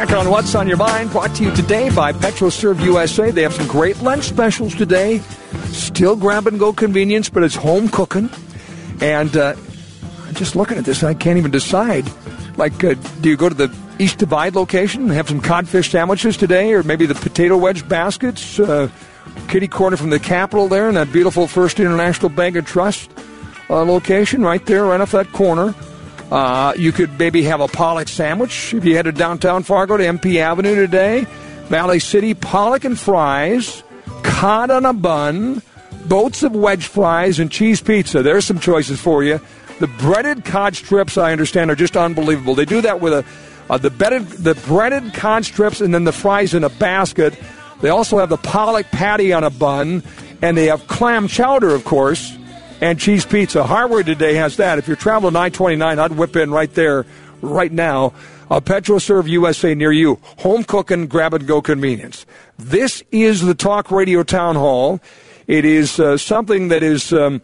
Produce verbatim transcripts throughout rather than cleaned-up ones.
back on What's on Your Mind, brought to you today by PetroServe U S A. They have some great lunch specials today. Still grab-and-go convenience, but it's home cooking. And uh, just looking at this, I can't even decide. Like, uh, do you go to the East Divide location and have some codfish sandwiches today, or maybe the potato wedge baskets, uh, kitty corner from the Capitol there, and that beautiful First International Bank and Trust uh, location right there, right off that corner. Uh, you could maybe have a pollock sandwich if you headed downtown Fargo to M P Avenue today. Valley City, pollock and fries, cod on a bun, boats of wedge fries, and cheese pizza. There's some choices for you. The breaded cod strips, I understand, are just unbelievable. They do that with a uh, the breaded, the breaded cod strips and then the fries in a basket. They also have the pollock patty on a bun, and they have clam chowder, of course, and cheese pizza. Harvard today has that. If you're traveling nine twenty-nine, I'd whip in right there, right now. A PetroServe U S A near you. Home cooking, grab-and-go convenience. This is the Talk Radio Town Hall. It is uh, something that is, um,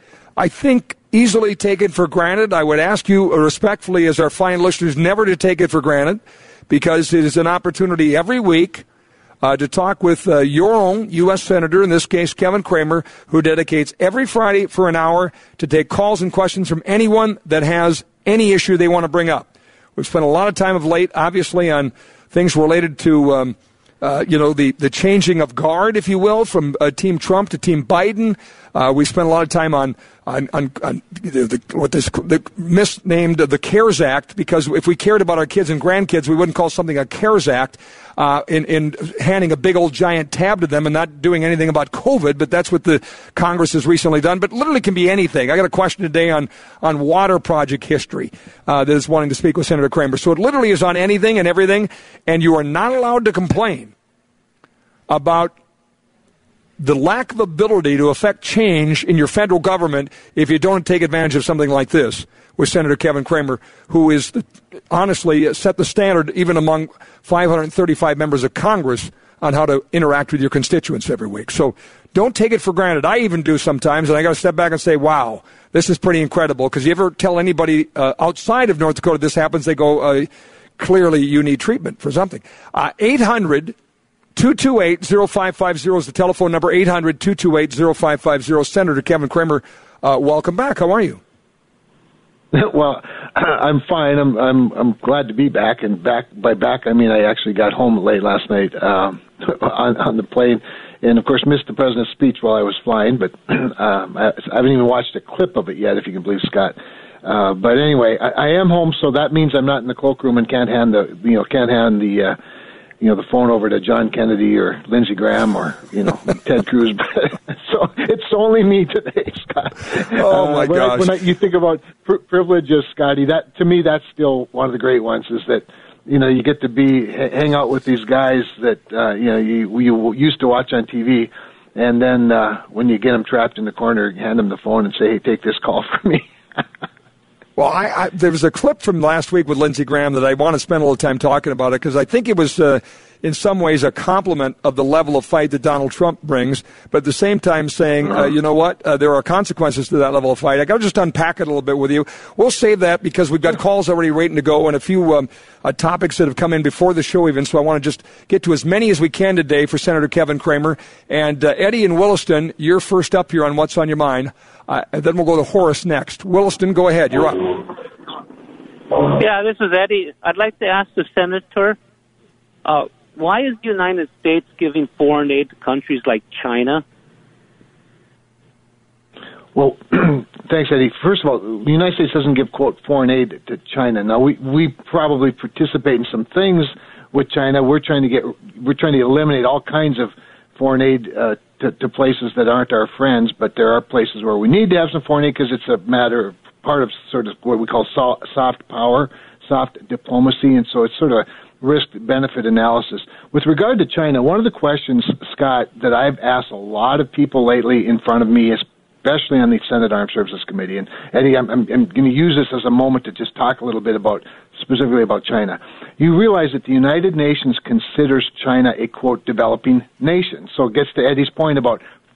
I think, easily taken for granted. I would ask you respectfully, as our fine listeners, never to take it for granted, because it is an opportunity every week Uh, to talk with uh, your own U S Senator, in this case, Kevin Cramer, who dedicates every Friday for an hour to take calls and questions from anyone that has any issue they want to bring up. We've spent a lot of time of late, obviously, on things related to, um, uh, you know, the, the changing of guard, if you will, from uh, Team Trump to Team Biden. Uh, we spent a lot of time on on, on, on the, the, what this the misnamed the CARES Act, because if we cared about our kids and grandkids, we wouldn't call something a CARES Act. Uh, in, in handing a big old giant tab to them and not doing anything about COVID, but that's what the Congress has recently done. But literally can be anything. I got a question today on, on water project history uh, that is wanting to speak with Senator Cramer. So it literally is on anything and everything, and you are not allowed to complain about the lack of ability to affect change in your federal government if you don't take advantage of something like this with Senator Kevin Cramer, who is the, honestly set the standard even among five hundred thirty-five members of Congress on how to interact with your constituents every week. So don't take it for granted. I even do sometimes, and I got to step back and say, wow, this is pretty incredible, because you ever tell anybody uh, outside of North Dakota this happens, they go, uh, clearly you need treatment for something. Uh, eight hundred two two eight zero five five zero is the telephone number, eight hundred two two eight zero five five zero. Senator Kevin Cramer, uh, welcome back. How are you? Well, I'm fine. I'm I'm I'm glad to be back, and back by back I mean I actually got home late last night um, on on the plane, and of course missed the president's speech while I was flying. But um, I, I haven't even watched a clip of it yet, if you can believe, Scott. Uh, but anyway, I, I am home, so that means I'm not in the cloakroom and can't hand the you know can't hand the. Uh, you know, the phone over to John Kennedy or Lindsey Graham or, you know, Ted Cruz. So it's only me today, Scott. Oh, my uh, when gosh. I, when I, you think about pr- privileges, Scotty, that, to me, that's still one of the great ones, is that, you know, you get to be, hang out with these guys that, uh, you know, you, you used to watch on T V. And then uh, when you get them trapped in the corner, hand them the phone and say, hey, take this call from me. Well, I, I, there was a clip from last week with Lindsey Graham that I want to spend a little time talking about it, because I think it was, uh, in some ways, a compliment of the level of fight that Donald Trump brings, but at the same time saying, uh, you know what, uh, there are consequences to that level of fight. I got to just unpack it a little bit with you. We'll save that because we've got calls already waiting to go and a few um, uh, topics that have come in before the show even, so I want to just get to as many as we can today for Senator Kevin Cramer. And uh, Eddie in Williston, you're first up here on What's on Your Mind. Uh, and then we'll go to Horace next. Williston, go ahead. You're up. Yeah, this is Eddie. I'd like to ask the Senator, uh, why is the United States giving foreign aid to countries like China? Well, thanks, Eddie. First of all, the United States doesn't give, quote, foreign aid to China. Now, we, we probably participate in some things with China. We're trying to get, we're trying to eliminate all kinds of foreign aid uh, to, to places that aren't our friends, but there are places where we need to have some foreign aid because it's a matter of part of sort of what we call soft power, soft diplomacy, and so it's sort of risk-benefit analysis. With regard to China, one of the questions, Scott, that I've asked a lot of people lately in front of me, especially on the Senate Armed Services Committee, and Eddie, I'm, I'm, I'm going to use this as a moment to just talk a little bit about, specifically about China. You realize that the United Nations considers China a, quote, developing nation. So it gets to Eddie's point about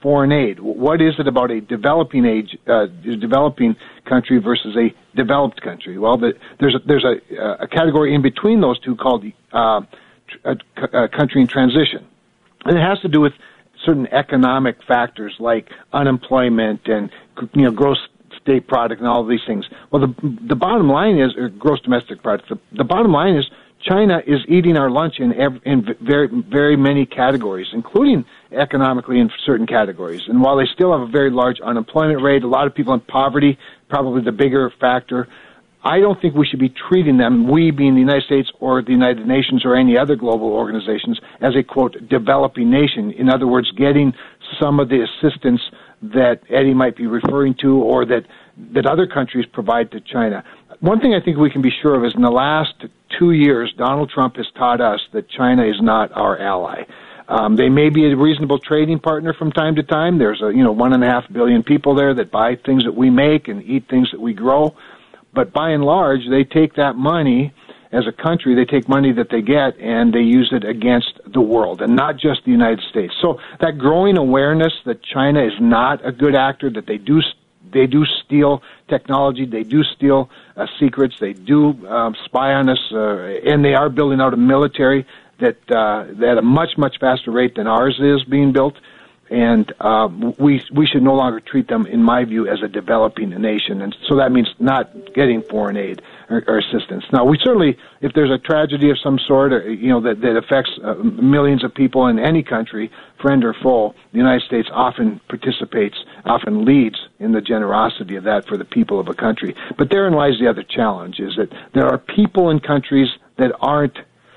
foreign aid. What is it about a developing age, uh, developing country versus a developed country? Well, the, there's a, there's a, a category in between those two called uh, a, a country in transition, and it has to do with certain economic factors like unemployment and you know gross state product and all of these things. Well, the the bottom line is, or gross domestic product. The, the bottom line is, China is eating our lunch in every, in very very many categories, including economically in certain categories. And while they still have a very large unemployment rate, a lot of people in poverty, probably the bigger factor, I don't think we should be treating them, we being the United States or the United Nations or any other global organizations, as a, quote, developing nation. In other words, getting some of the assistance that Eddie might be referring to or that, that other countries provide to China. One thing I think we can be sure of is in the last two years, Donald Trump has taught us that China is not our ally. Um, they may be a reasonable trading partner from time to time. There's a, you know, one and a half billion people there that buy things that we make and eat things that we grow. But by and large, they take that money as a country, they take money that they get and they use it against the world and not just the United States. So that growing awareness that China is not a good actor, that they do they do steal technology, they do steal uh, secrets, they do um, spy on us, uh, and they are building out a military that uh, at a much, much faster rate than ours is being built. And uh, we we should no longer treat them, in my view, as a developing nation. And so that means not getting foreign aid or, or assistance. Now, we certainly, if there's a tragedy of some sort, or, you know, that, that affects uh, millions of people in any country, friend or foe, the United States often participates, often leads in the generosity of that for the people of a country. But therein lies the other challenge, is that there are people in countries that aren't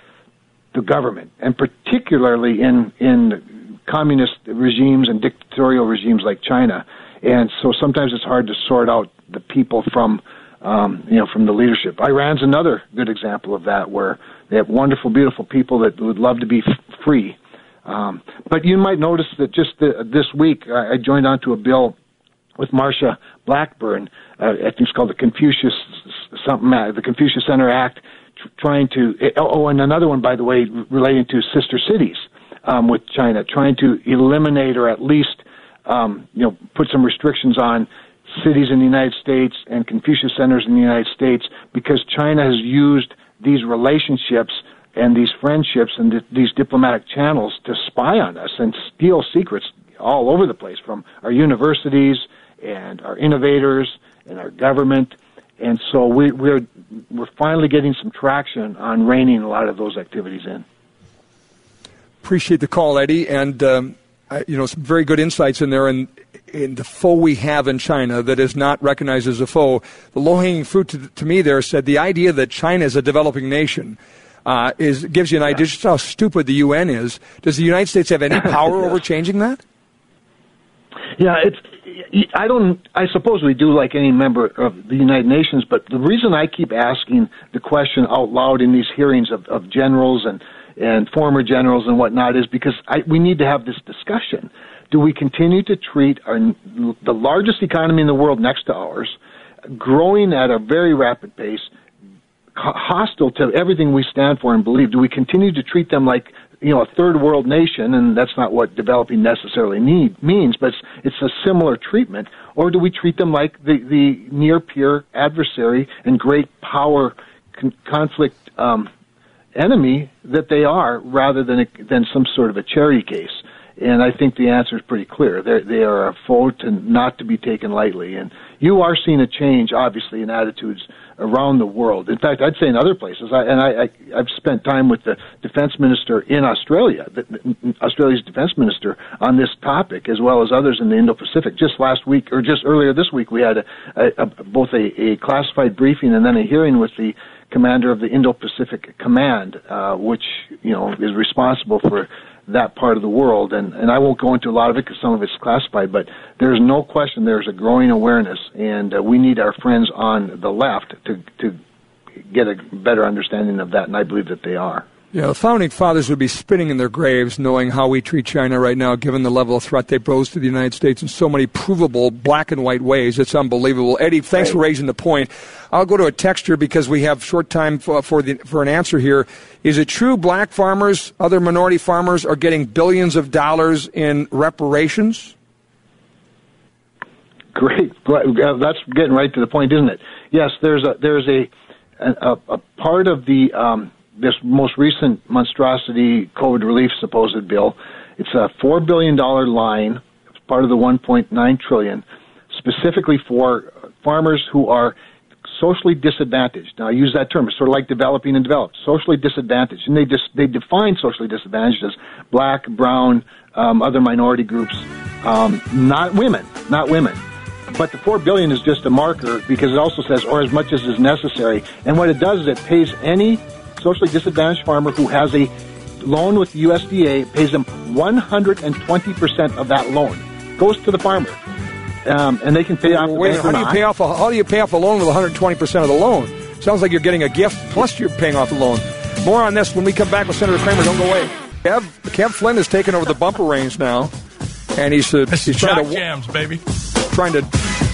the government, and particularly in in communist regimes and dictatorial regimes like China. And so sometimes it's hard to sort out the people from, um, you know, from the leadership. Iran's another good example of that, where they have wonderful, beautiful people that would love to be f- free. Um, but you might notice that just the, this week I, I joined onto a bill with Marsha Blackburn. Uh, I think it's called the Confucius something, the Confucius Center Act, tr- trying to. Oh, and another one, by the way, relating to sister cities. Um, with China, trying to eliminate or at least, um, you know, put some restrictions on cities in the United States and Confucius centers in the United States, because China has used these relationships and these friendships and th- these diplomatic channels to spy on us and steal secrets all over the place from our universities and our innovators and our government. And so we, we're we're finally getting some traction on reining a lot of those activities in. Appreciate the call, Eddie, and um, I, you know, some very good insights in there. And in the foe we have in China that is not recognized as a foe, the low-hanging fruit to, to me there said the idea that China is a developing nation uh, is gives you an idea just how stupid the U N is. Does the United States have any power over changing that? Yeah, it's. I don't. I suppose we do, like any member of the United Nations. But the reason I keep asking the question out loud in these hearings of, of generals and. and former generals and whatnot is because I, we need to have this discussion. Do we continue to treat our, the largest economy in the world next to ours, growing at a very rapid pace, hostile to everything we stand for and believe? Do we continue to treat them like, you know, a third world nation, and that's not what developing necessarily need, means, but it's, it's a similar treatment, or do we treat them like the, the near peer adversary and great power con- conflict um enemy that they are, rather than a, than some sort of a charity case? And I think the answer is pretty clear. They're, they are a foe to not to be taken lightly. And you are seeing a change, obviously, in attitudes around the world. In fact, I'd say in other places, I, and I, I, I've spent time with the defense minister in Australia, the, Australia's defense minister, on this topic, as well as others in the Indo-Pacific. Just last week, or just earlier this week, we had a, a, a, both a, a classified briefing and then a hearing with the commander of the Indo-Pacific Command, uh, which, you know, is responsible for that part of the world. And, and I won't go into a lot of it because some of it's classified, but there's no question there's a growing awareness, and uh, we need our friends on the left to, to get a better understanding of that, and I believe that they are. Yeah, the Founding Fathers would be spinning in their graves knowing how we treat China right now, given the level of threat they pose to the United States in so many provable black and white ways. It's unbelievable. Eddie, thanks right. for raising the point. I'll go to a text here because we have short time for, for, the, for an answer here. Is it true black farmers, other minority farmers, are getting billions of dollars in reparations? Great. That's getting right to the point, isn't it? Yes, there's a there's a a, a part of the um, this most recent monstrosity COVID relief supposed bill. It's a four billion dollar line. It's part of the one point nine trillion, specifically for farmers who are socially disadvantaged. Now, I use that term. It's sort of like developing and developed. Socially disadvantaged, and they just they define socially disadvantaged as black, brown, um, other minority groups, um, not women, not women. But the four billion is just a marker because it also says, or as much as is necessary. And what it does is it pays any socially disadvantaged farmer who has a loan with the U S D A, pays them one hundred twenty percent of that loan. Goes to the farmer. Um, and they can pay off the Wait, bank how do you pay off a, how do you pay off a loan with one hundred twenty percent of the loan? Sounds like you're getting a gift plus you're paying off the loan. More on this when we come back with Senator Kramer. Don't go away. Kev, Kev Flynn has taken over the bumper range now, and he's uh, he's trying to jams, baby. Trying to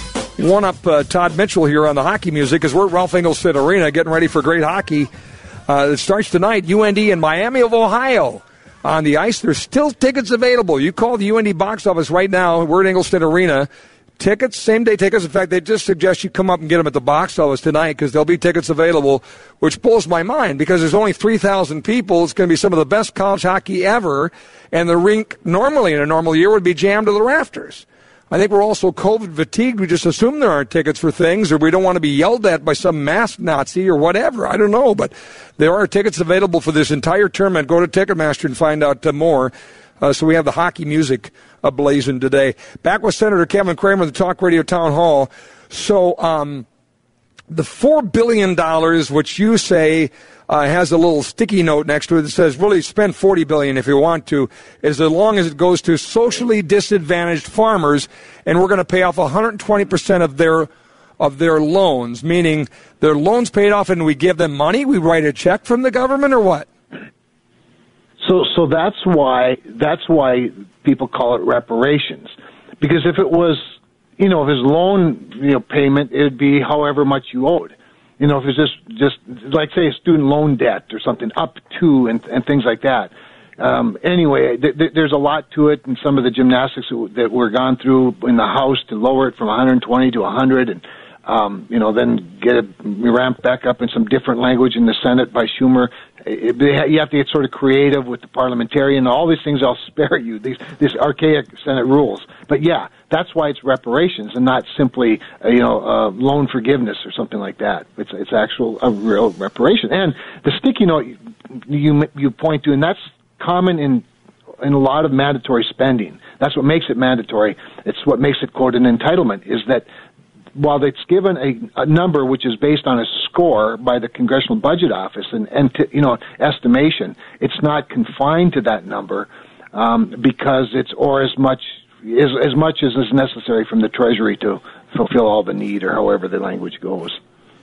one up uh, Todd Mitchell here on the hockey music as we're at Ralph Engelstad Arena getting ready for great hockey. Uh, it starts tonight. U N D in Miami of Ohio on the ice. There's still tickets available. You call the U N D box office right now. We're at Engelstad Arena. Tickets, same-day tickets. In fact, they just suggest you come up and get them at the box office tonight because there'll be tickets available, which blows my mind because there's only three thousand people. It's going to be some of the best college hockey ever, and the rink normally in a normal year would be jammed to the rafters. I think we're also COVID fatigued. We just assume there aren't tickets for things, or we don't want to be yelled at by some masked Nazi or whatever. I don't know, but there are tickets available for this entire tournament. Go to Ticketmaster and find out uh, more. Uh, so we have the hockey music ablazing today. Back with Senator Kevin Kramer, the Talk Radio Town Hall. So um, the four billion dollars, which you say uh, has a little sticky note next to it that says really spend forty billion dollars if you want to, is as long as it goes to socially disadvantaged farmers, and we're going to pay off one hundred twenty percent of their of their loans, meaning their loans paid off and we give them money? We write a check from the government or what? So, so that's why that's why people call it reparations, because if it was, you know, if his loan, you know, payment, it'd be however much you owed. You know, if it's just just like say a student loan debt or something up to and and things like that. Um, anyway, th- th- there's a lot to it, and some of the gymnastics that were gone through in the House to lower it from one hundred twenty to one hundred, and um, you know, then get it ramped back up in some different language in the Senate by Schumer. It, you have to get sort of creative with the parliamentarian. All these things I'll spare you, these, these archaic Senate rules. But yeah, that's why it's reparations and not simply, uh, you know, uh, loan forgiveness or something like that. It's it's actual, a real reparation. And the sticky note you you point to, and that's common in in a lot of mandatory spending. That's what makes it mandatory. It's what makes it, quote, an entitlement, is that while it's given a, a number which is based on a score by the Congressional Budget Office and, and to, you know, estimation, it's not confined to that number um, because it's or as much as, as much as is necessary from the Treasury to fulfill all the need, or however the language goes.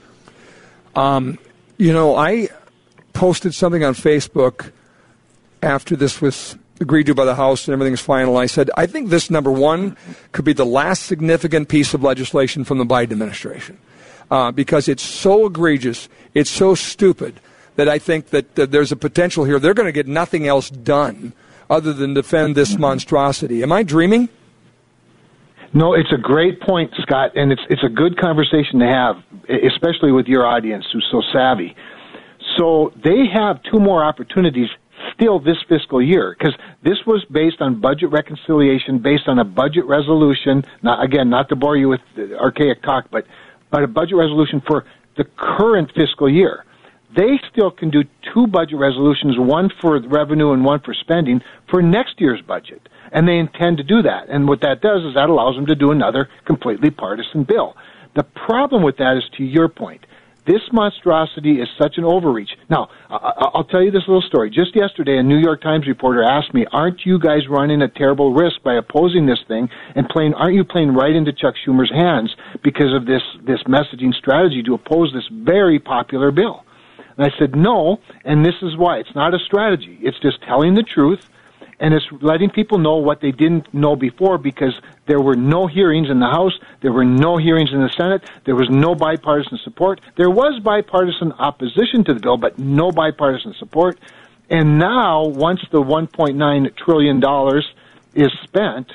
Um, you know, I posted something on Facebook after this was agreed to by the House and everything's final. I said, I think this, number one, could be the last significant piece of legislation from the Biden administration uh, because it's so egregious, it's so stupid, that I think that, that there's a potential here. They're going to get nothing else done other than defend this monstrosity. Am I dreaming? No, it's a great point, Scott, and it's it's a good conversation to have, especially with your audience who's so savvy. So they have two more opportunities still this fiscal year, because this was based on budget reconciliation, based on a budget resolution. Not, again, not to bore you with archaic talk, but, but a budget resolution for the current fiscal year. They still can do two budget resolutions, one for revenue and one for spending, for next year's budget. And they intend to do that. And what that does is that allows them to do another completely partisan bill. The problem with that is, to your point, this monstrosity is such an overreach. Now, I'll tell you this little story. Just yesterday, a New York Times reporter asked me, aren't you guys running a terrible risk by opposing this thing and playing, aren't you playing right into Chuck Schumer's hands because of this, this messaging strategy to oppose this very popular bill? And I said, no, and this is why. It's not a strategy. It's just telling the truth, and it's letting people know what they didn't know before, because there were no hearings in the House, there were no hearings in the Senate, there was no bipartisan support. There was bipartisan opposition to the bill, but no bipartisan support. And now, once the one point nine trillion dollars is spent,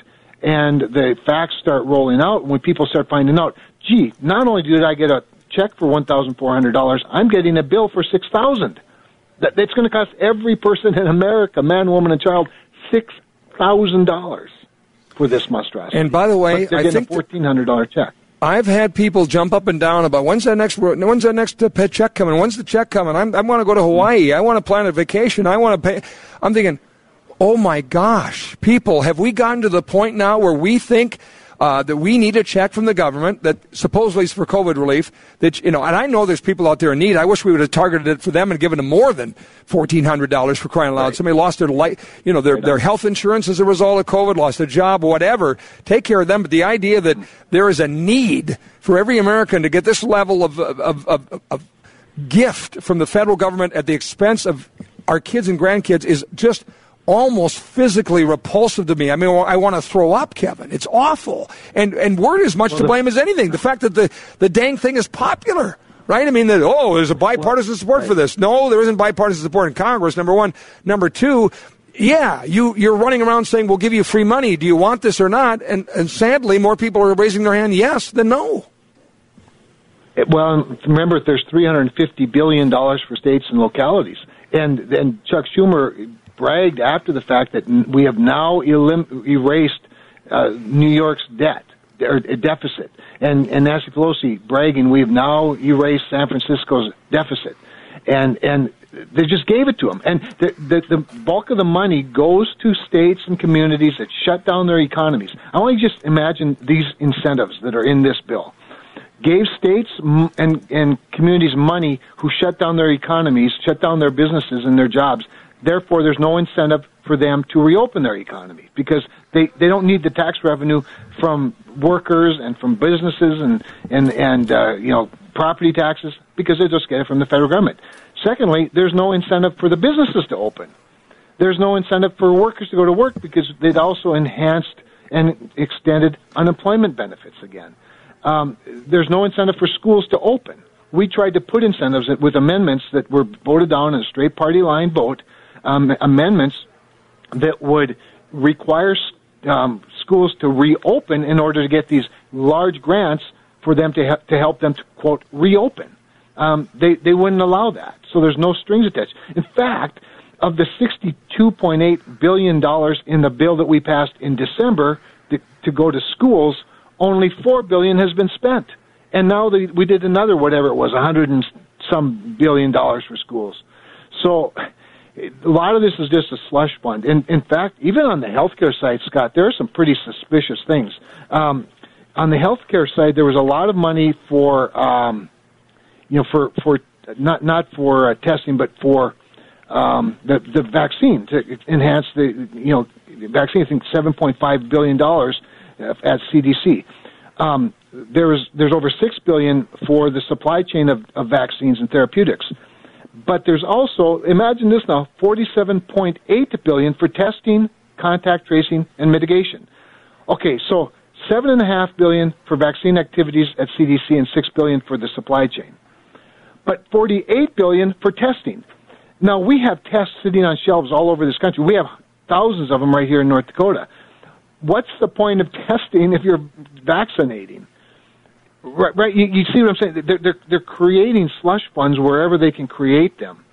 and the facts start rolling out, when people start finding out, gee, not only did I get a check for one thousand four hundred dollars, I'm getting a bill for six thousand dollars. That It's going to cost every person in America, man, woman, and child, six thousand dollars for this monstrosity. And by the way, but they're I getting think a fourteen hundred dollars check. I've had people jump up and down about when's that next when's that next uh, pet check coming? When's the check coming? I'm, I want to go to Hawaii. I want to plan a vacation. I want to pay. I'm thinking, oh my gosh, people, have we gotten to the point now where we think uh, that we need a check from the government that supposedly is for COVID relief? That you know, and I know there's people out there in need. I wish we would have targeted it for them and given them more than fourteen hundred dollars for crying out loud. Right. Somebody lost their life, you know, their their health insurance as a result of COVID, lost their job, whatever. Take care of them. But the idea that there is a need for every American to get this level of of, of, of gift from the federal government at the expense of our kids and grandkids is just almost physically repulsive to me. I mean, I want to throw up, Kevin. It's awful. And and we're as much well, to blame as anything. The fact that the, the dang thing is popular, right? I mean, that, oh, there's a bipartisan well, support right. for this. No, there isn't bipartisan support in Congress, number one. Number two, yeah, you, you're running around saying, we'll give you free money. Do you want this or not? And, and sadly, more people are raising their hand yes than no. It, well, remember, there's three hundred fifty billion dollars for states and localities. And, and Chuck Schumer bragged after the fact that we have now elim- erased uh, New York's debt, or deficit. And, and Nancy Pelosi bragging, we've now erased San Francisco's deficit. And, and they just gave it to them. And the, the, the bulk of the money goes to states and communities that shut down their economies. I want you to just imagine these incentives that are in this bill. Gave states and, and communities money who shut down their economies, shut down their businesses and their jobs. Therefore, there's no incentive for them to reopen their economy because they, they don't need the tax revenue from workers and from businesses and, and, and uh, you know, property taxes because they just get it from the federal government. Secondly, there's no incentive for the businesses to open. There's no incentive for workers to go to work because they'd also enhanced and extended unemployment benefits again. Um, there's no incentive for schools to open. We tried to put incentives with amendments that were voted down in a straight party line vote, um, amendments that would require um, schools to reopen in order to get these large grants for them to, ha- to help them to, quote, reopen. Um, they, they wouldn't allow that. So there's no strings attached. In fact, of the sixty-two point eight billion dollars in the bill that we passed in December to, to go to schools, only four billion dollars has been spent. And now they, we did another, whatever it was, a hundred and some billion dollars for schools. So a lot of this is just a slush fund. In, in fact, even on the healthcare side, Scott, there are some pretty suspicious things. Um, on the healthcare side, there was a lot of money for, um, you know, for for not not for uh, testing, but for um, the the vaccine to enhance the you know vaccine. I think seven point five billion dollars at C D C. Um, there is there's over six billion dollars for the supply chain of, of vaccines and therapeutics. But there's also, imagine this now, forty-seven point eight billion dollars for testing, contact tracing, and mitigation. Okay, so seven point five billion dollars for vaccine activities at C D C and six billion dollars for the supply chain. But forty-eight billion dollars for testing. Now, we have tests sitting on shelves all over this country. We have thousands of them right here in North Dakota. What's the point of testing if you're vaccinating? Right, right. You, you see what I'm saying? They're, they're they're creating slush funds wherever they can create them.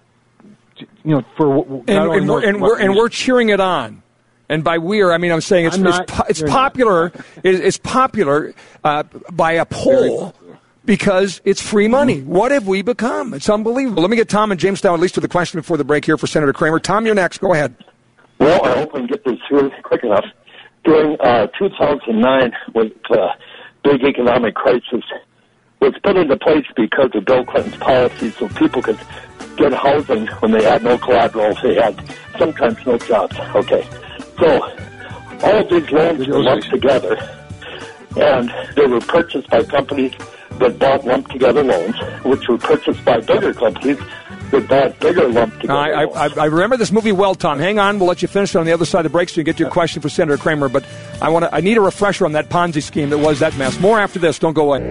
You know, for and, and we're and we're and we're cheering it on. And by we're, I mean I'm saying it's it's, po- it's popular. It's, it's popular uh, by a poll because it's free money. Mm-hmm. What have we become? It's unbelievable. Let me get Tom and Jamestown at least to the question before the break here for Senator Kramer. Tom, you're next. Go ahead. Well, I hope we can get this through quick enough. During uh, two thousand nine, with uh, big economic crisis, was put into place because of Bill Clinton's policies, so people could get housing when they had no collateral. They had sometimes no jobs. Okay, so all of these loans were lumped together, and they were purchased by companies that bought lumped together loans, which were purchased by bigger companies that bought bigger lumped together I, loans. I, I remember this movie well, Tom. Hang on, we'll let you finish it on the other side of the break so you get your question for Senator Kramer. But I want to. I need a refresher on that Ponzi scheme that was that mess. More after this. Don't go away.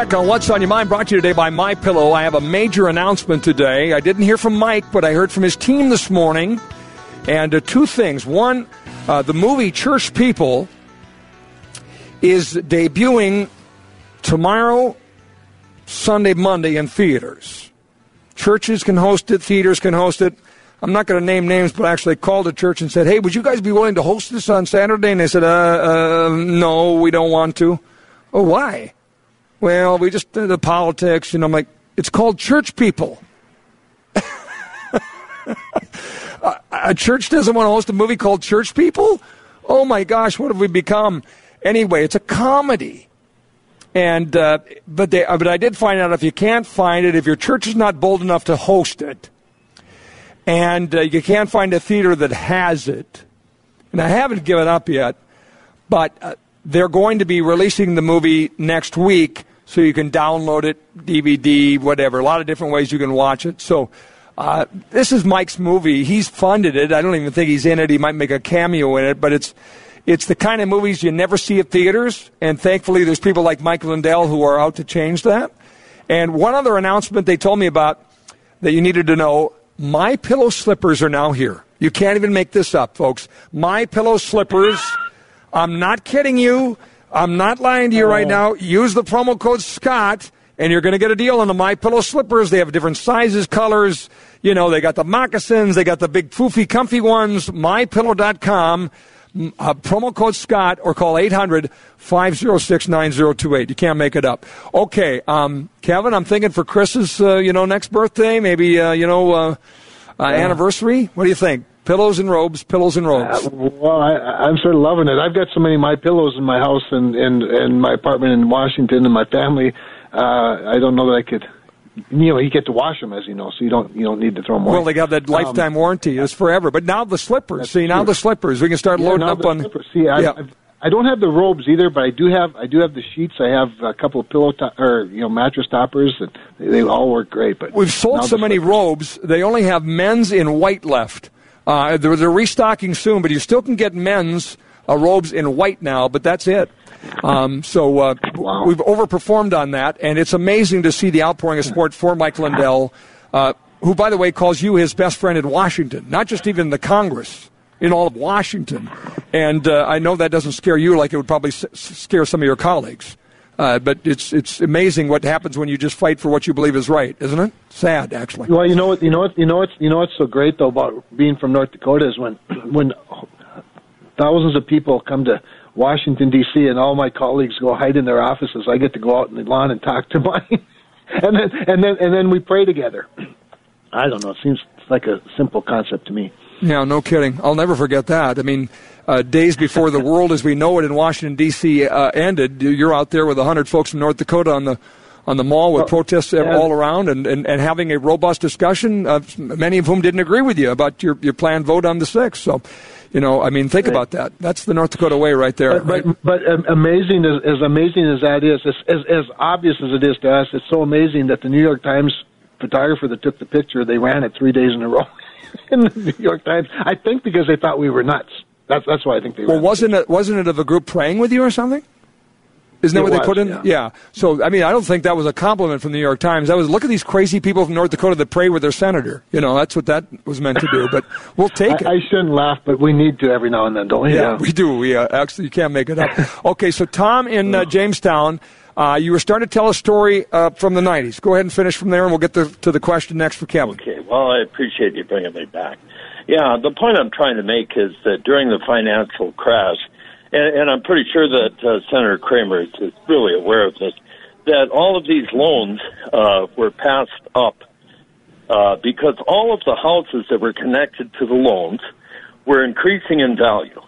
back on What's on Your Mind, brought to you today by MyPillow. I have a major announcement today. I didn't hear from Mike, but I heard from his team this morning. And uh, two things. One, uh, the movie Church People is debuting tomorrow, Sunday, Monday in theaters. Churches can host it, theaters can host it. I'm not going to name names, but I actually called a church and said, hey, would you guys be willing to host this on Saturday? And they said, uh, uh no, we don't want to. Oh, why? Well, we just did the politics, and I'm like, it's called Church People. a, a church doesn't want to host a movie called Church People? Oh, my gosh, what have we become? Anyway, it's a comedy. And uh, but they, but I did find out if you can't find it, if your church is not bold enough to host it, and uh, you can't find a theater that has it, and I haven't given up yet, but uh, they're going to be releasing the movie next week, so you can download it, D V D, whatever, a lot of different ways you can watch it. So uh, this is Mike's movie. He's funded it. I don't even think he's in it. He might make a cameo in it, but it's it's the kind of movies you never see at theaters, and thankfully there's people like Mike Lindell who are out to change that. And one other announcement they told me about that you needed to know, MyPillow slippers are now here. You can't even make this up, folks. MyPillow slippers, I'm not kidding you. I'm not lying to you right now. Use the promo code Scott, and you're going to get a deal on the MyPillow slippers. They have different sizes, colors. You know, they got the moccasins. They got the big, foofy, comfy ones. my pillow dot com. Uh, promo code Scott, or call eight hundred, five oh six, nine oh two eight. You can't make it up. Okay, um, Kevin, I'm thinking for Chris's, uh, you know, next birthday, maybe, uh, you know, uh, uh, anniversary. What do you think? Pillows and robes, pillows and robes. Uh, well, I, I'm sort of loving it. I've got so many My Pillows in my house and in, in, in my apartment in Washington and my family. Uh, I don't know that I could. You know, you get to wash them, as you know, so you don't you don't need to throw them away. Well, they got that lifetime um, warranty. It's forever. But now the slippers. See, now the slippers. We can start yeah, loading up on. Slippers. See, I, yeah. I've, I don't have the robes either, but I do have I do have the sheets. I have a couple of pillow to- or you know mattress toppers, and they, they all work great. But we've sold so many robes. They only have men's in white left. Uh, they're, they're restocking soon, but you still can get men's uh, robes in white now, but that's it. Um, so uh, wow. We've overperformed on that, and it's amazing to see the outpouring of support for Mike Lindell, uh, who, by the way, calls you his best friend in Washington, not just even the Congress, in all of Washington. And uh, I know that doesn't scare you like it would probably s- scare some of your colleagues. Uh, but it's it's amazing what happens when you just fight for what you believe is right, isn't it? Sad, actually. Well, you know what, you know what, you know what's, you know what's so great though about being from North Dakota is when when thousands of people come to Washington D C and all my colleagues go hide in their offices. I get to go out in the lawn and talk to mine, and then and then and then we pray together. I don't know. It seems like a simple concept to me. Yeah, no kidding. I'll never forget that. I mean, uh, days before the world as we know it in Washington, D C uh, ended, you're out there with one hundred folks from North Dakota on the on the mall with well, protests yeah. all around and, and, and having a robust discussion, uh, many of whom didn't agree with you about your, your planned vote on the sixth. So, you know, I mean, think right. about that. That's the North Dakota way right there. But, right? but, but um, amazing as, as amazing as that is, as, as, as obvious as it is to us, it's so amazing that the New York Times photographer that took the picture, they ran it three days in a row. In the New York Times, I think because they thought we were nuts. That's that's why I think they. Well, wasn't it wasn't it of a group praying with you or something? Isn't that it what was, they put in? Yeah. yeah. So I mean, I don't think that was a compliment from the New York Times. That was look at these crazy people from North Dakota that pray with their senator. You know, that's what that was meant to do. But we'll take I, it. I shouldn't laugh, but we need to every now and then, don't we? Yeah, yeah. we do. We uh, actually you can't make it up. Okay, so Tom in uh, Jamestown. Uh, you were starting to tell a story uh, from the nineties. Go ahead and finish from there, and we'll get the, to the question next for Kevin. Okay, well, I appreciate you bringing me back. Yeah, the point I'm trying to make is that during the financial crash, and, and I'm pretty sure that uh, Senator Kramer is, is really aware of this, that all of these loans uh, were passed up uh, because all of the houses that were connected to the loans were increasing in value.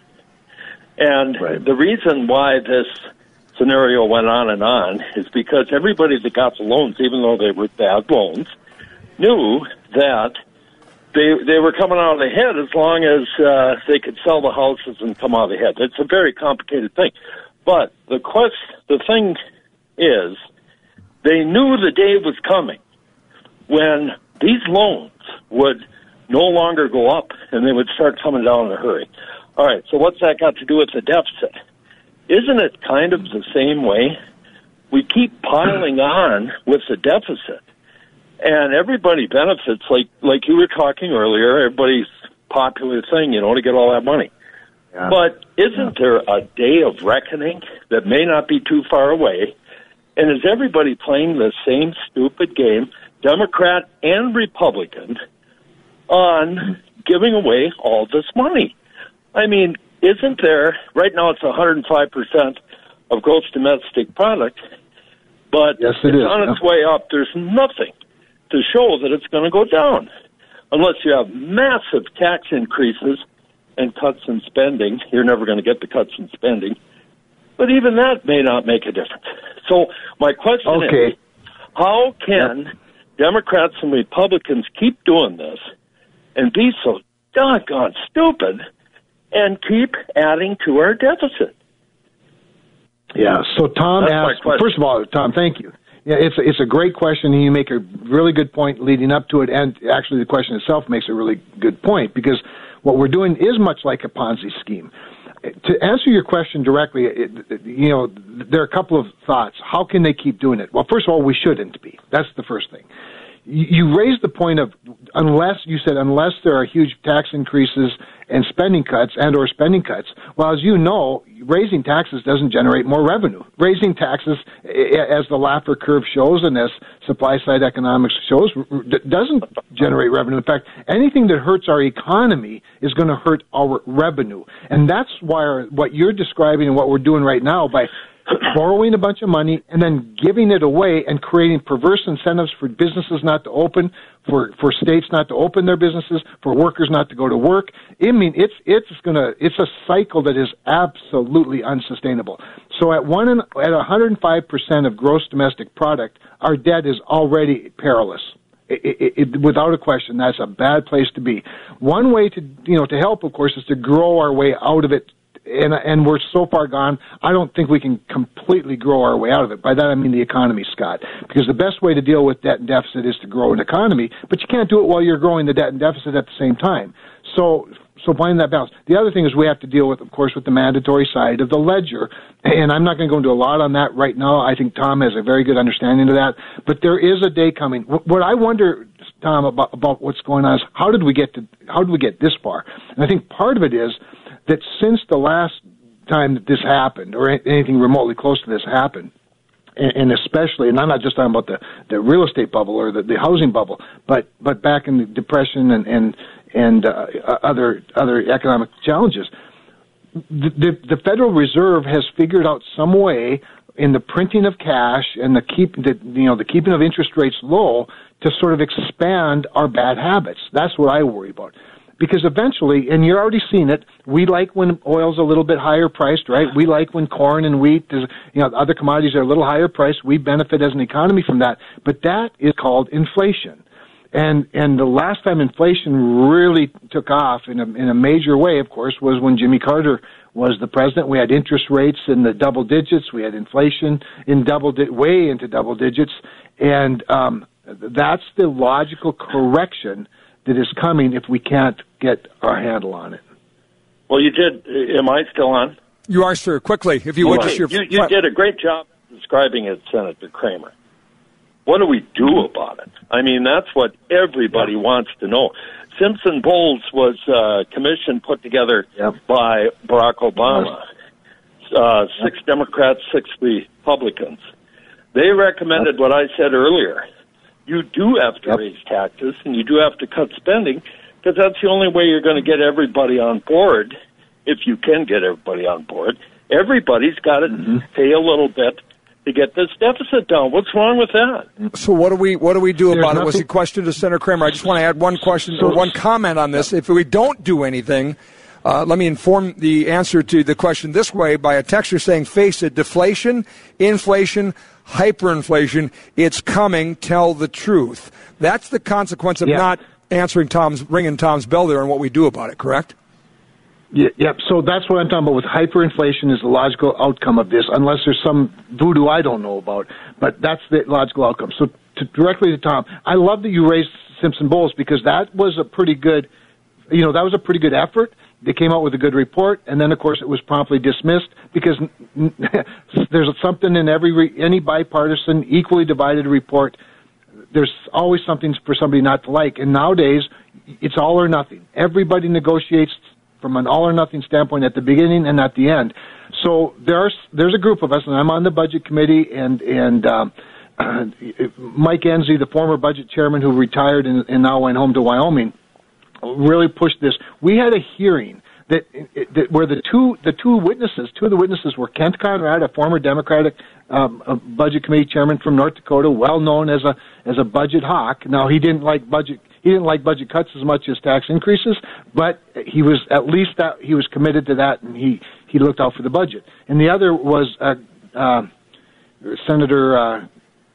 And right. the reason why this scenario went on and on is because everybody that got the loans, even though they were bad loans, knew that they they were coming out ahead as long as uh, they could sell the houses and come out ahead. It's a very complicated thing. But the quest, the thing is, they knew the day was coming when these loans would no longer go up and they would start coming down in a hurry. All right, so what's that got to do with the deficit? Isn't it kind of the same way we keep piling on with the deficit. And everybody benefits, like like you were talking earlier, everybody's popular thing, you know, to get all that money. Yeah. But isn't there a day of reckoning that may not be too far away? And is everybody playing the same stupid game, Democrat and Republican, on giving away all this money? I mean, isn't there, right now it's one hundred five percent of gross domestic product, but yes, it it's is. on its way up. There's nothing to show that it's going to go down unless you have massive tax increases and cuts in spending. You're never going to get the cuts in spending. But even that may not make a difference. So my question okay. is, how can yep. Democrats and Republicans keep doing this and be so doggone stupid and keep adding to our deficit? Yeah, so Tom That's asked, first of all, Tom, thank you. Yeah, it's a, it's a great question, and you make a really good point leading up to it, and actually the question itself makes a really good point, because what we're doing is much like a Ponzi scheme. To answer your question directly, it, you know, there are a couple of thoughts. How can they keep doing it? Well, first of all, we shouldn't be. That's the first thing. You raised the point of unless, you said, unless there are huge tax increases and spending cuts and or spending cuts. Well, as you know, raising taxes doesn't generate more revenue. Raising taxes, as the Laffer curve shows and as supply-side economics shows, doesn't generate revenue. In fact, anything that hurts our economy is going to hurt our revenue. And that's why our, what you're describing and what we're doing right now by borrowing a bunch of money and then giving it away and creating perverse incentives for businesses not to open, for, for states not to open their businesses, for workers not to go to work. I mean, it's it's gonna it's a cycle that is absolutely unsustainable. So at one at one hundred five percent of gross domestic product, our debt is already perilous. It, it, it, without a question, that's a bad place to be. One way to you know to help, of course, is to grow our way out of it. And, and we're so far gone, I don't think we can completely grow our way out of it. By that I mean the economy, Scott. Because the best way to deal with debt and deficit is to grow an economy, but you can't do it while you're growing the debt and deficit at the same time. So, so find that balance. The other thing is we have to deal with, of course, with the mandatory side of the ledger. And I'm not going to go into a lot on that right now. I think Tom has a very good understanding of that. But there is a day coming. What I wonder, Tom, about, about what's going on is how did we get to, how did we get this far? And I think part of it is that since the last time that this happened, or anything remotely close to this happened, and, and especially, and I'm not just talking about the, the real estate bubble or the, the housing bubble, but, but back in the Depression and, and, and uh, other, other economic challenges, the, the, the Federal Reserve has figured out some way in the printing of cash and the keep the you know the keeping of interest rates low to sort of expand our bad habits. That's what I worry about. Because eventually, and you're already seeing it, we like when oil's a little bit higher priced, right? We like when corn and wheat, is, you know, other commodities are a little higher priced. We benefit as an economy from that. But that is called inflation. And and the last time inflation really took off in a, in a major way, of course, was when Jimmy Carter was the president. We had interest rates in the double digits. We had inflation in double di- way into double digits. And um, that's the logical correction that is coming if we can't get our handle on it. Well, you did. Am I still on? You are, sir. Quickly, if you would. Okay. Just your, you you did a great job describing it, Senator Kramer. What do we do about it? I mean, that's what everybody wants to know. Simpson Bowles was a commission put together yep. by Barack Obama. Uh, six Democrats, six Republicans. They recommended what I said earlier. You do have to yep. raise taxes, and you do have to cut spending, because that's the only way you're going to get everybody on board, if you can get everybody on board. Everybody's got to mm-hmm. pay a little bit to get this deficit down. What's wrong with that? So what do we what do we do There's about nothing. it? Was the question to Senator Kramer? I just want to add one question so, or one comment on this. If we don't do anything, uh, let me inform the answer to the question this way by a texter saying, face it, deflation, inflation, hyperinflation, it's coming, tell the truth. That's the consequence of yeah. not answering Tom's, ringing Tom's bell there and what we do about it, correct? Yeah, yep. So that's what I'm talking about with hyperinflation is the logical outcome of this, unless there's some voodoo I don't know about. But that's the logical outcome. So to, directly to Tom, I love that you raised Simpson Bowles because that was a pretty good, you know, that was a pretty good effort. they came out with a good report, and then, of course, it was promptly dismissed because there's something in every re- any bipartisan, equally divided report. There's always something for somebody not to like, and nowadays it's all or nothing. Everybody negotiates from an all or nothing standpoint at the beginning and at the end. So there's there's a group of us, and I'm on the budget committee, and and um, Mike Enzi, the former budget chairman who retired and, and now went home to Wyoming, really pushed this. We had a hearing that, that where the two the two witnesses, two of the witnesses were Kent Conrad, a former Democratic um, a budget committee chairman from North Dakota, well known as a as a budget hawk. Now he didn't like budget he didn't like budget cuts as much as tax increases, but he was at least that he was committed to that, and he he looked out for the budget. And the other was uh, uh, Senator uh,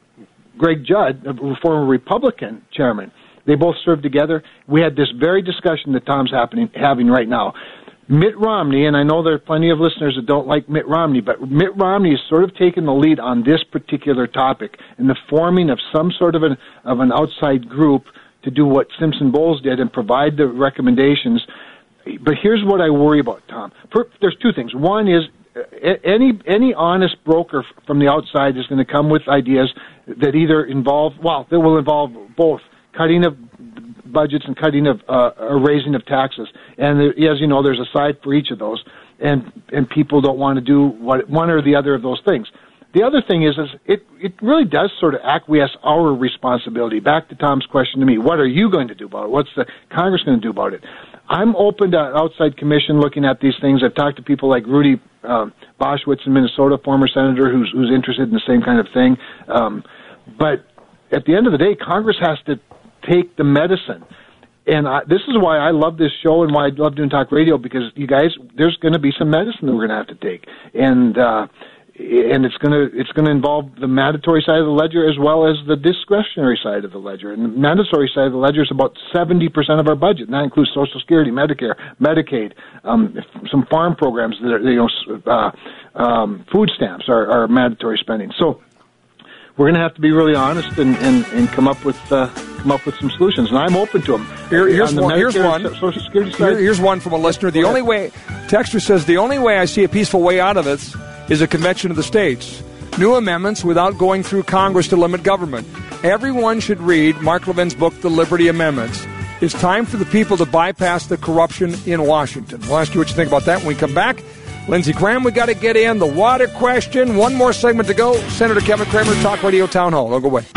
Greg Judd, a former Republican chairman. They both served together. We had this very discussion that Tom's happening, having right now. Mitt Romney, and I know there are plenty of listeners that don't like Mitt Romney, but Mitt Romney has sort of taken the lead on this particular topic in the forming of some sort of an, of an outside group to do what Simpson Bowles did and provide the recommendations. But here's what I worry about, Tom. There's two things. One is any any honest broker from the outside is going to come with ideas that either involve, well, that will involve both cutting of budgets and cutting of uh, or raising of taxes. And there, as you know, there's a side for each of those, and and people don't want to do what one or the other of those things. The other thing is, is it it really does sort of acquiesce our responsibility. Back to Tom's question to me: what are you going to do about it? What's the Congress going to do about it? I'm open to outside commission looking at these things. I've talked to people like Rudy um, Boschwitz in Minnesota, former senator, who's who's interested in the same kind of thing. Um, but at the end of the day, Congress has to take the medicine. And I, this is why I love this show and why I love doing talk radio, because you guys, there's going to be some medicine that we're going to have to take. And uh, and it's going to it's going to involve the mandatory side of the ledger as well as the discretionary side of the ledger. And the mandatory side of the ledger is about seventy percent of our budget, and that includes Social Security, Medicare, Medicaid, um, some farm programs that are, you know, uh, um, food stamps are, are mandatory spending. So we're going to have to be really honest and, and, and come up with uh, come up with some solutions, and I'm open to them. Here, here's, on one, here's one. Social Security side. Here, here's one from a listener. The only way, Texter says, the only way I see a peaceful way out of this is a convention of the states. New amendments without going through Congress to limit government. Everyone should read Mark Levin's book, The Liberty Amendments. It's time for the people to bypass the corruption in Washington. We'll ask you what you think about that when we come back. Lindsey Graham, we got to get in. The water question. One more segment to go. Senator Kevin Cramer, Talk Radio Town Hall. Don't go away.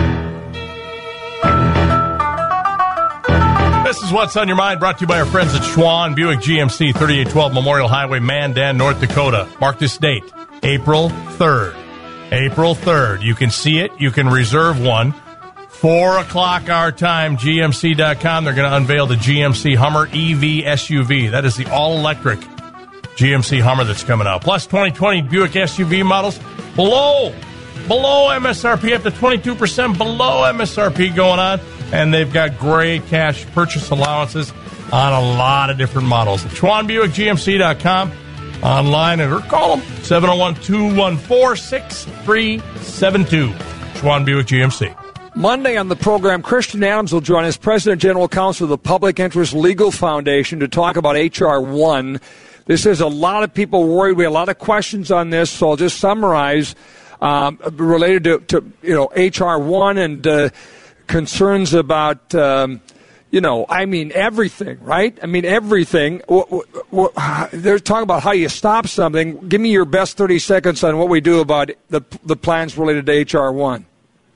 This is What's on Your Mind, brought to you by our friends at Schwann Buick G M C, thirty-eight twelve Memorial Highway, Mandan, North Dakota. Mark this date, April third. April third. You can see it. You can reserve one. Four o'clock our time, G M C dot com. They're going to unveil the G M C Hummer E V S U V. That is the all-electric G M C Hummer that's coming out. Plus twenty twenty Buick S U V models below, below M S R P, up to twenty-two percent below M S R P going on. And they've got great cash purchase allowances on a lot of different models. Schwann Buick G M C dot com. Online, or call them, seven oh one, two one four, six three seven two. Schwann Buick G M C. Monday on the program, Christian Adams will join us, President General Counsel of the Public Interest Legal Foundation, to talk about H R one. This is a lot of people worried. We have a lot of questions on this, so I'll just summarize um, related to, to you know H R one and uh, concerns about um, you know I mean everything, right? I mean everything. They're talking about how you stop something. Give me your best thirty seconds on what we do about the the plans related to H R one.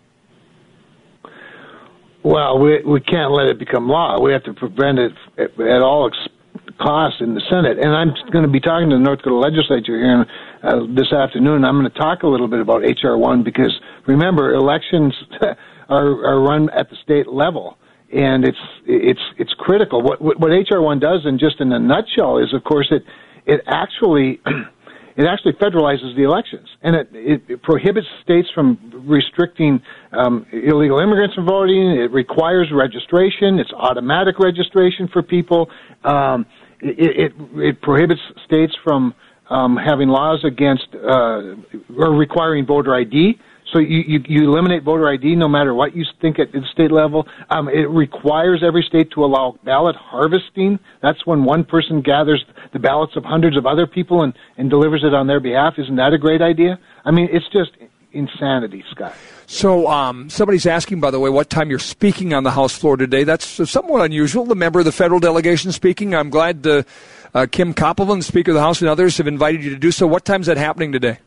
Well, we we can't let it become law. We have to prevent it at, at all expense. Costs in the Senate, and I'm going to be talking to the North Dakota legislature here uh, this afternoon. I'm going to talk a little bit about H R one because remember, elections are, are run at the state level, and it's it's it's critical. What what, what H R one does, and just in a nutshell, is of course it it actually it actually federalizes the elections, and it, it, it prohibits states from restricting um, illegal immigrants from voting. It requires registration. It's automatic registration for people. Um, It, it, it prohibits states from um, having laws against uh, or requiring voter I D. So you, you, you eliminate voter I D no matter what you think at the state level. Um, it requires every state to allow ballot harvesting. That's when one person gathers the ballots of hundreds of other people and, and delivers it on their behalf. Isn't that a great idea? I mean, it's just insanity, Scott. So um, somebody's asking, by the way, what time you're speaking on the House floor today. That's somewhat unusual. The member of the federal delegation speaking. I'm glad uh, uh, Kim Koppelman, Speaker of the House, and others have invited you to do so. What time is that happening today?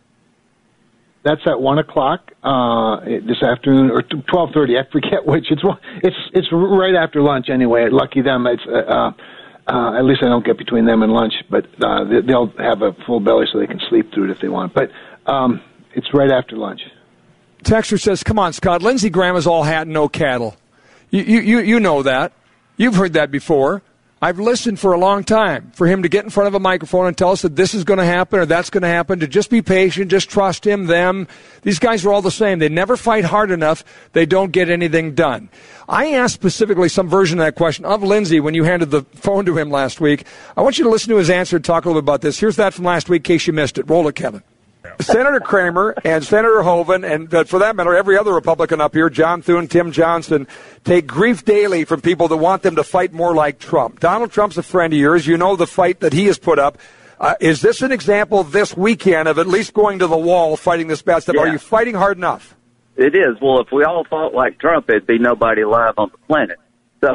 That's at one o'clock uh, this afternoon, or twelve thirty. I forget which. It's it's it's right after lunch anyway. Lucky them. It's uh, uh, at least I don't get between them and lunch, but uh, they'll have a full belly so they can sleep through it if they want. But um, it's right after lunch. Texter says, "Come on, Scott. Lindsey Graham is all hat and no cattle. You you you, you know that. You've heard that before." I've listened for a long time for him to get in front of a microphone and tell us that this is going to happen or that's going to happen, to just be patient, just trust him, them. These guys are all the same. They never fight hard enough. They don't get anything done. I asked specifically some version of that question of Lindsey when you handed the phone to him last week. I want you to listen to his answer and talk a little bit about this. Here's that from last week in case you missed it. Roll it, Kevin. Senator Kramer and Senator Hoeven, and uh, for that matter, every other Republican up here, John Thune, Tim Johnson, take grief daily from people that want them to fight more like Trump. Donald Trump's a friend of yours. You know the fight that he has put up. Uh, is this an example this weekend of at least going to the wall, fighting this bad stuff? Yeah. Are you fighting hard enough? It is. Well, if we all fought like Trump, there'd be nobody alive on the planet. So,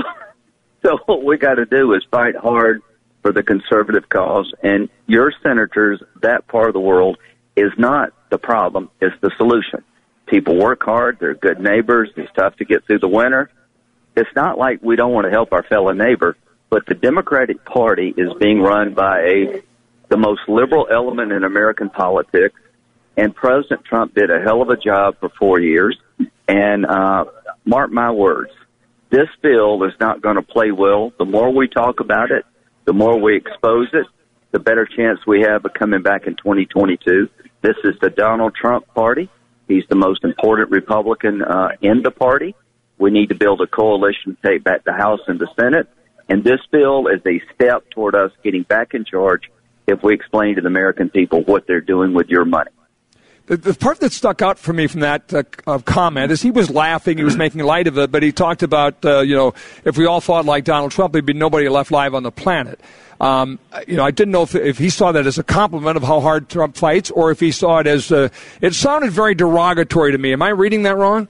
so what we got to do is fight hard for the conservative cause. And your senators, that part of the world, is not the problem, it's the solution. People work hard, they're good neighbors, it's tough to get through the winter. It's not like we don't want to help our fellow neighbor, but the Democratic Party is being run by a the most liberal element in American politics, and President Trump did a hell of a job for four years. And uh, mark my words, this bill is not going to play well. The more we talk about it, the more we expose it, the better chance we have of coming back in twenty twenty-two. This is the Donald Trump party. He's the most important Republican uh, in the party. We need to build a coalition to take back the House and the Senate. And this bill is a step toward us getting back in charge if we explain to the American people what they're doing with your money. The, the part that stuck out for me from that uh, uh, comment is he was laughing, he was making light of it, but he talked about, uh, you know, if we all fought like Donald Trump, there'd be nobody left alive on the planet. Um, you know, I didn't know if, if he saw that as a compliment of how hard Trump fights, or if he saw it as, uh, it sounded very derogatory to me. Am I reading that wrong?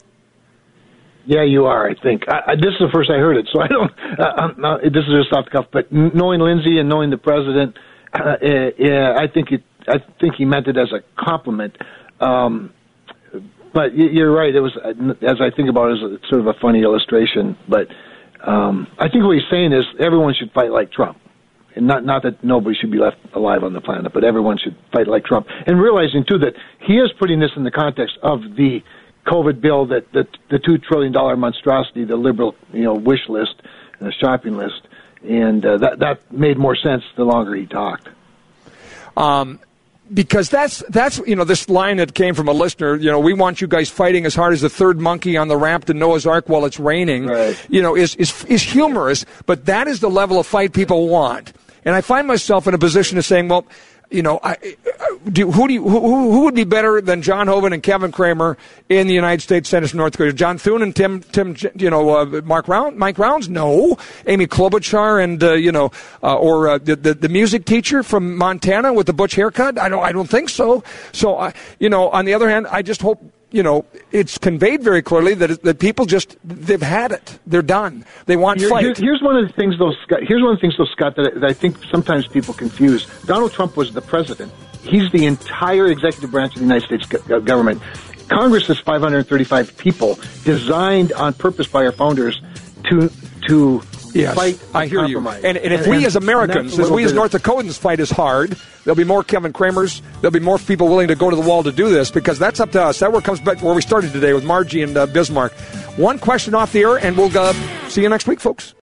Yeah, you are, I think. I, I, this is the first I heard it, so I don't, uh, uh, this is just off the cuff, but knowing Lindsey and knowing the president, uh, uh, yeah, I think it, I think he meant it as a compliment. Um, but you're right. It was, as I think about it, it was sort of a funny illustration. But um, I think what he's saying is everyone should fight like Trump, and not not that nobody should be left alive on the planet, but everyone should fight like Trump. And realizing too that he is putting this in the context of the COVID bill, that the, the two trillion dollar monstrosity, the liberal you know wish list, the shopping list, and uh, that that made more sense the longer he talked. Um. Because that's, that's you know, this line that came from a listener, you know, we want you guys fighting as hard as the third monkey on the ramp to Noah's Ark while it's raining, right. you know, is, is, is humorous, but that is the level of fight people want. And I find myself in a position of saying, well, you know, I, do, who do you, who, who would be better than John Hoeven and Kevin Kramer in the United States Senate from North Dakota? John Thune and Tim, Tim, you know, uh, Mark Round, Mike Rounds? No. Amy Klobuchar and uh, you know, uh, or uh, the, the the music teacher from Montana with the butch haircut? I don't, I don't think so. So, uh, you know, on the other hand, I just hope. You know, it's conveyed very clearly that that people just, they've had it. They're done. They want Here, fight. Here, here's one of the things, though, Scott. Here's one of the things, though, Scott, that I, that I think sometimes people confuse. Donald Trump was the president. He's the entire executive branch of the United States go- government. Congress is five hundred thirty-five people designed on purpose by our founders to to yes, fight. I hear compromise. you. And, and if and, we and, as Americans, as we as North Dakotans fight as hard, there'll be more Kevin Kramers. There'll be more people willing to go to the wall to do this, because that's up to us. That where comes back where we started today with Margie and uh, Bismarck. One question off the air, and we'll uh, see you next week, folks.